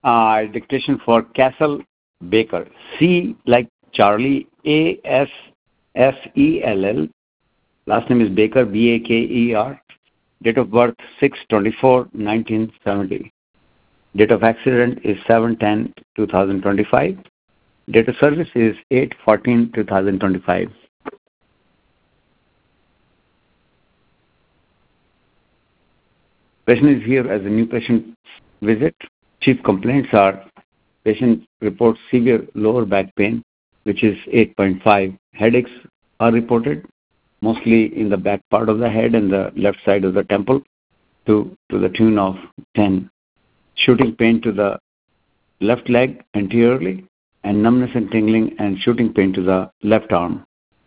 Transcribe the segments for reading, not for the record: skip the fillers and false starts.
Dictation for Castle Baker. C like Charlie, A-S-S-E-L-L. Last name is Baker, B-A-K-E-R. Date of birth 6/24/1970. Date of accident is 7/10/2025. Date of service is 8/14/2025. Patient is here as a new patient visit. Chief complaints are patient reports severe lower back pain, which is 8.5. Headaches are reported, mostly in the back part of the head and the left side of the temple, to the tune of 10. Shooting pain to the left leg anteriorly, and numbness and tingling and shooting pain to the left arm.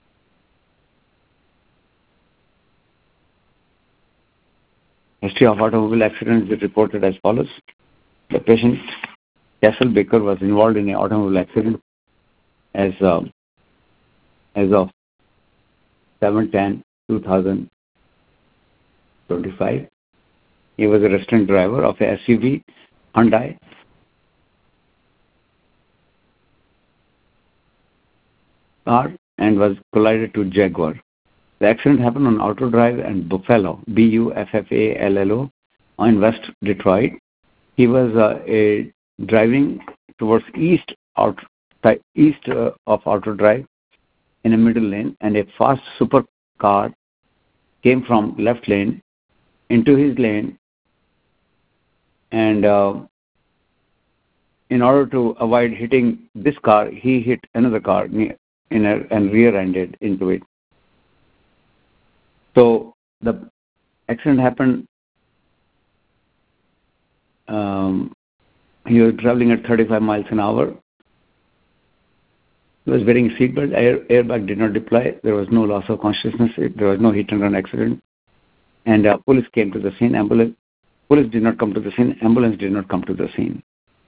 History of automobile accident is reported as follows. The patient, Castle Baker, was involved in an automobile accident as of 7/10/2025. He was a resident driver of a SUV Hyundai car and was collided to Jaguar. The accident happened on Auto Drive and Buffalo, Buffalo, in West Detroit. He was driving towards east of Auto Drive in a middle lane, and a fast supercar came from left lane into his lane, and in order to avoid hitting this car, he hit another car and rear-ended into it. So the accident happened. He was traveling at 35 miles an hour. He was wearing a seatbelt. Airbag did not deploy. There was no loss of consciousness. There was no hit-and-run accident. And police came to the scene. Police did not come to the scene. Ambulance did not come to the scene.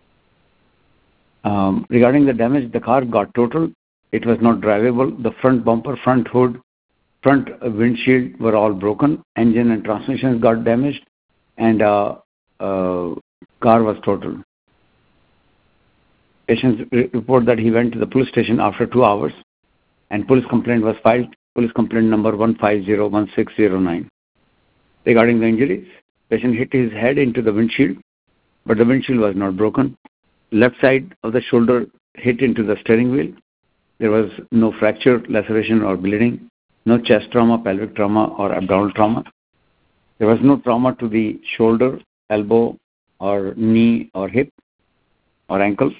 Regarding the damage, the car got totaled. It was not drivable. The front bumper, front hood, front windshield were all broken. Engine and transmissions got damaged, and car was totaled. Patients report that he went to the police station after 2 hours, and police complaint was filed. Police complaint number 1501609. Regarding the injuries, patient hit his head into the windshield, but the windshield was not broken. Left side of the shoulder hit into the steering wheel. There was no fracture, laceration, or bleeding. No chest trauma, pelvic trauma, or abdominal trauma. There was no trauma to the shoulder, elbow, or knee, or hip, or ankle.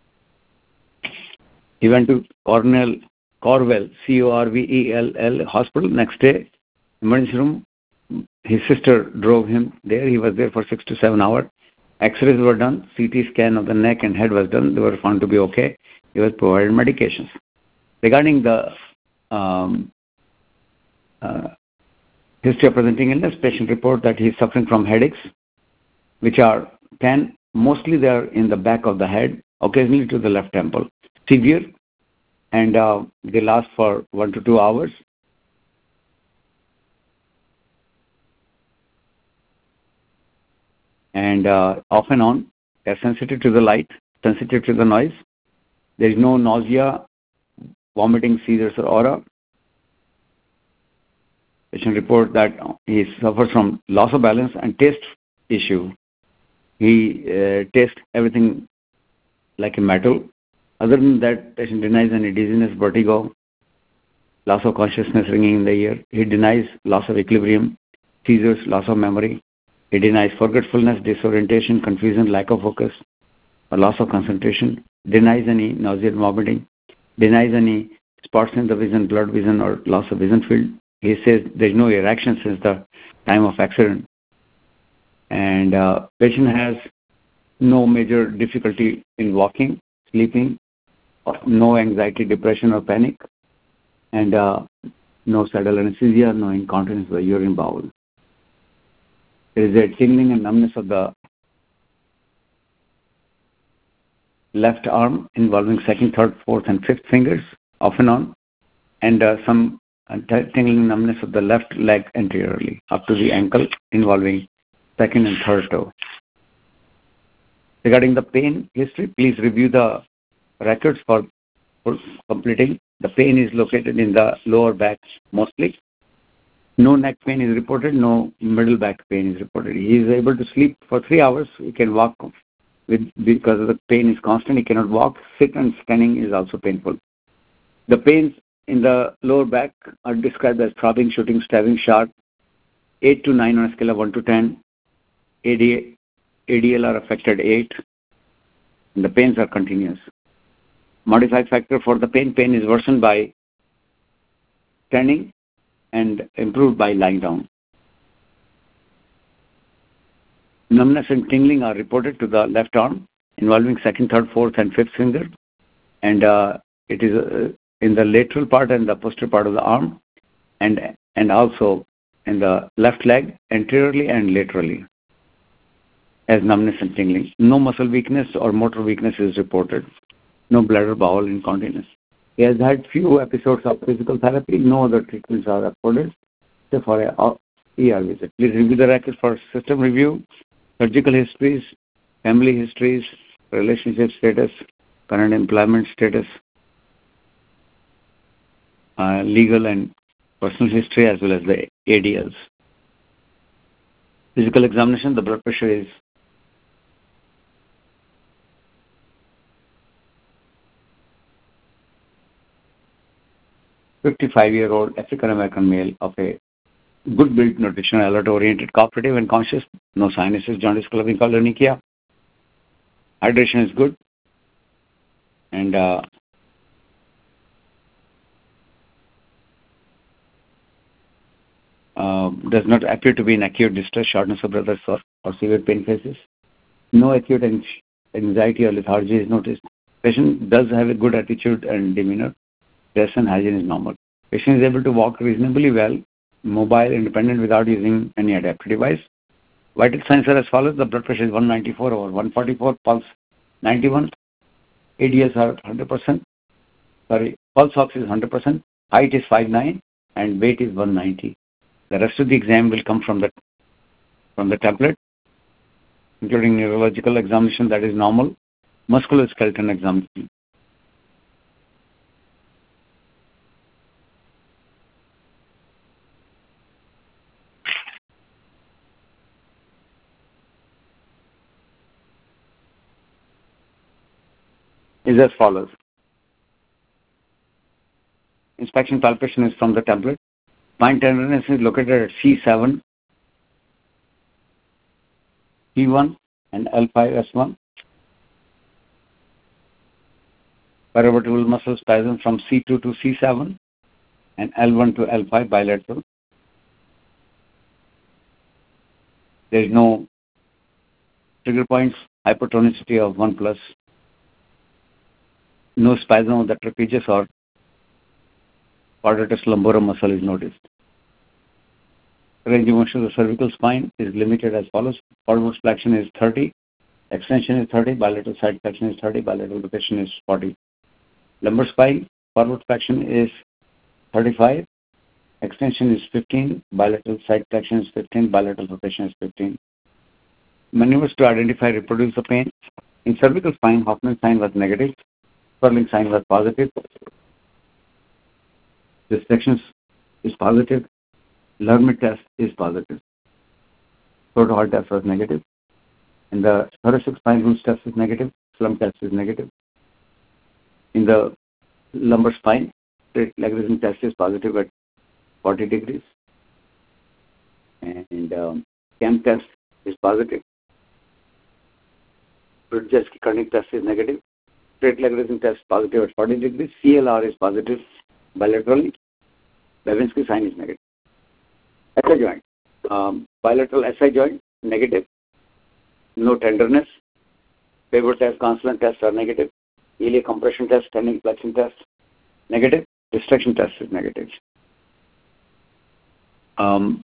He went to Corwell, Corvell hospital. Next day, emergency room. His sister drove him there. He was there for 6 to 7 hours. X-rays were done. CT scan of the neck and head was done. They were found to be okay. He was provided medications. Regarding the history of presenting illness, patient report that he is suffering from headaches, which are 10. Mostly they are in the back of the head, occasionally to the left temple. Severe, and they last for 1 to 2 hours. And off and on, they are sensitive to the light, sensitive to the noise. There is no nausea, vomiting, seizures, or aura. Patient report that he suffers from loss of balance and taste issue. He tastes everything like a metal. Other than that, patient denies any dizziness, vertigo, loss of consciousness, ringing in the ear. He denies loss of equilibrium, seizures, loss of memory. He denies forgetfulness, disorientation, confusion, lack of focus, or loss of concentration. Denies any nausea and vomiting. Denies any spots in the vision, blurred vision, or loss of vision field. He says there is no erection since the time of accident. And patient has no major difficulty in walking, sleeping, no anxiety, depression, or panic, and no saddle anesthesia, no incontinence of the urine bowel. There is a tingling and numbness of the left arm involving second, third, fourth, and fifth fingers, off and on, and some tingling numbness of the left leg anteriorly, up to the ankle, involving second and third toe. Regarding the pain history, please review the records for completing. The pain is located in the lower back mostly. No neck pain is reported, no middle back pain is reported. He is able to sleep for 3 hours. He can walk because the pain is constant. He cannot walk. Sit and standing is also painful. The pains in the lower back are described as throbbing, shooting, stabbing, sharp, 8 to 9 on a scale of 1 to 10. ADL are affected 8, and the pains are continuous. Modified factor for the pain is worsened by standing and improved by lying down. Numbness and tingling are reported to the left arm, involving second, third, fourth, and fifth finger, and it is in the lateral part and the posterior part of the arm, and also in the left leg, anteriorly and laterally, as numbness and tingling. No muscle weakness or motor weakness is reported. No bladder bowel incontinence. He has had few episodes of physical therapy. No other treatments are reported except for a ER visit. Please review the records for system review, surgical histories, family histories, relationship status, current employment status, legal and personal history, as well as the ADLs. Physical examination, the blood pressure is 55-year-old African-American male of a good built, nutrition, alert-oriented, cooperative, and conscious. No sinuses, jaundice, clubbing, colonychia. Hydration is good. And does not appear to be in acute distress, shortness of breath, or severe pain cases. No acute anxiety or lethargy is noticed. Patient does have a good attitude and demeanor. Dress and hygiene is normal. Patient is able to walk reasonably well, mobile, independent without using any adaptive device. Vital signs are as follows. The blood pressure is 194 over 144, pulse 91, ADS are 100%, pulse ox is 100%, height is 5'9", and weight is 190. The rest of the exam will come from the tablet, including neurological examination, that is normal, musculoskeletal examination. Is as follows. Inspection palpation is from the tablet. Spine tenderness is located at C7, P1, and L5S1. Paravertebral muscle spasm from C2 to C7 and L1 to L5 bilateral. There is no trigger points, hypertonicity of 1+. No spasm of the trapezius or quadratus lumborum muscle is noticed. Range of motion of the cervical spine is limited as follows. Forward flexion is 30, extension is 30, bilateral side flexion is 30, bilateral rotation is 40. Lumbar spine, forward flexion is 35, extension is 15, bilateral side flexion is 15, bilateral rotation is 15. Maneuvers to identify reproduce the pain. In cervical spine, Hoffman sign was negative, Sperling sign was positive, dissection is positive, Lermit test is positive. Total heart test was negative. In the thoracic spine, Roos test is negative, slump test is negative. In the lumbar spine, straight leg raising test is positive at 40 degrees. And CAM test is positive. Brudzinski-Koenig test is negative. Straight leg raising test positive at 40 degrees. CLR is positive bilaterally. Babinski sign is negative. SI joint. Bilateral SI joint, negative. No tenderness. Pivot test, consonant test are negative. Iliac compression test, standing flexion test, negative. Distraction test is negative. On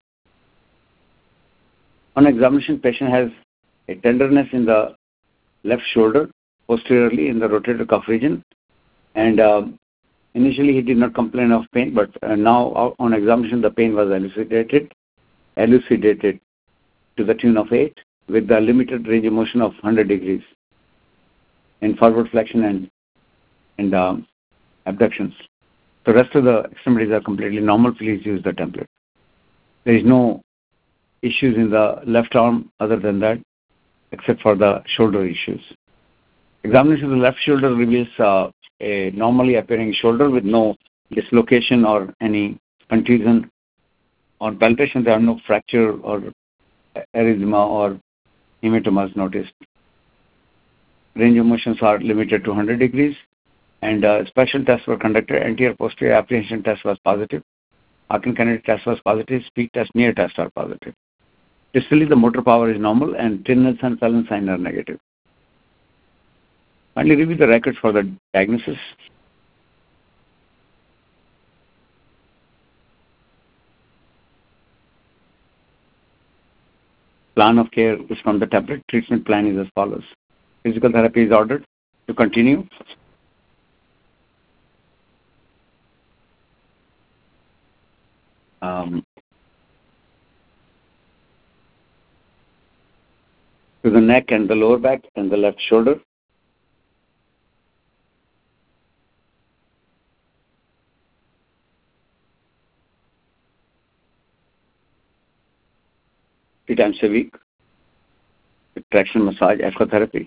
examination, patient has a tenderness in the left shoulder, posteriorly in the rotator cuff region, and initially he did not complain of pain, but now on examination the pain was elucidated to the tune of 8 with the limited range of motion of 100 degrees. in forward flexion and abductions. The rest of the extremities are completely normal. Please use the template. There is no issues in the left arm other than that, except for the shoulder issues. Examination of the left shoulder reveals a normally appearing shoulder with no dislocation or any contusion. On palpation, there are no fracture or erythema or hematomas noticed. Range of motions are limited to 100 degrees, and special tests were conducted. Anterior posterior apprehension test was positive. Arcane kinetic test was positive. Speed test, near test are positive. Distally, the motor power is normal, and Tinel and Sullen sign are negative. Finally, review the records for the diagnosis. Plan of care is from the tablet. Treatment plan is as follows. Physical therapy is ordered to continue. To the neck and the lower back and the left shoulder. Three times a week. Traction massage, ecotherapy.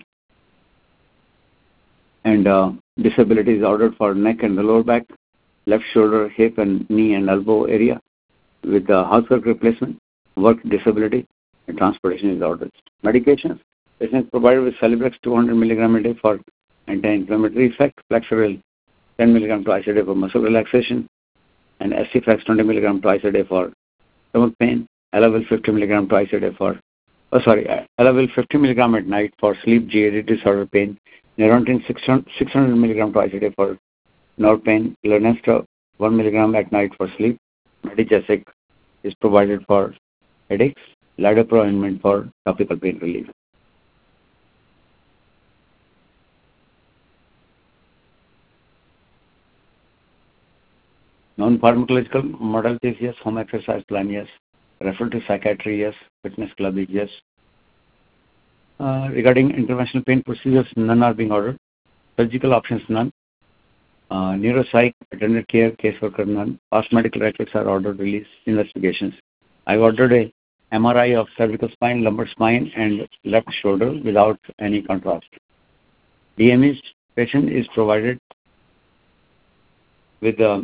And disability is ordered for neck and the lower back, left shoulder, hip and knee and elbow area with housework replacement, work disability, and transportation is ordered. Medications. Patient is provided with Celebrex 200 mg a day for anti-inflammatory effect, Flexeril 10 mg twice a day for muscle relaxation, and SCFlex 20 mg twice a day for stomach pain, Elavil 50 mg twice a day for, Elavil 50 mg at night for sleep GAD disorder pain, Neurontin 600 mg twice a day for nerve pain, Lenestra 1 mg at night for sleep, Medijasic is provided for headaches, Ladopro ointment for topical pain relief. Non-pharmacological modalities, yes. Home exercise plan, yes. Refer to psychiatry, yes. Fitness club, yes. Regarding interventional pain procedures, none are being ordered. Surgical options, none. Neuropsych, attended care, caseworker, none. Past medical records are ordered, release, investigations. I ordered a MRI of cervical spine, lumbar spine, and left shoulder without any contrast. DME patient is provided with the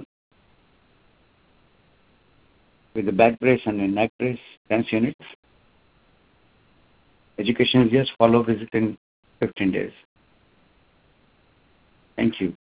back brace and a neck brace, 10 units. Education is yes, follow visit in 15 days. Thank you.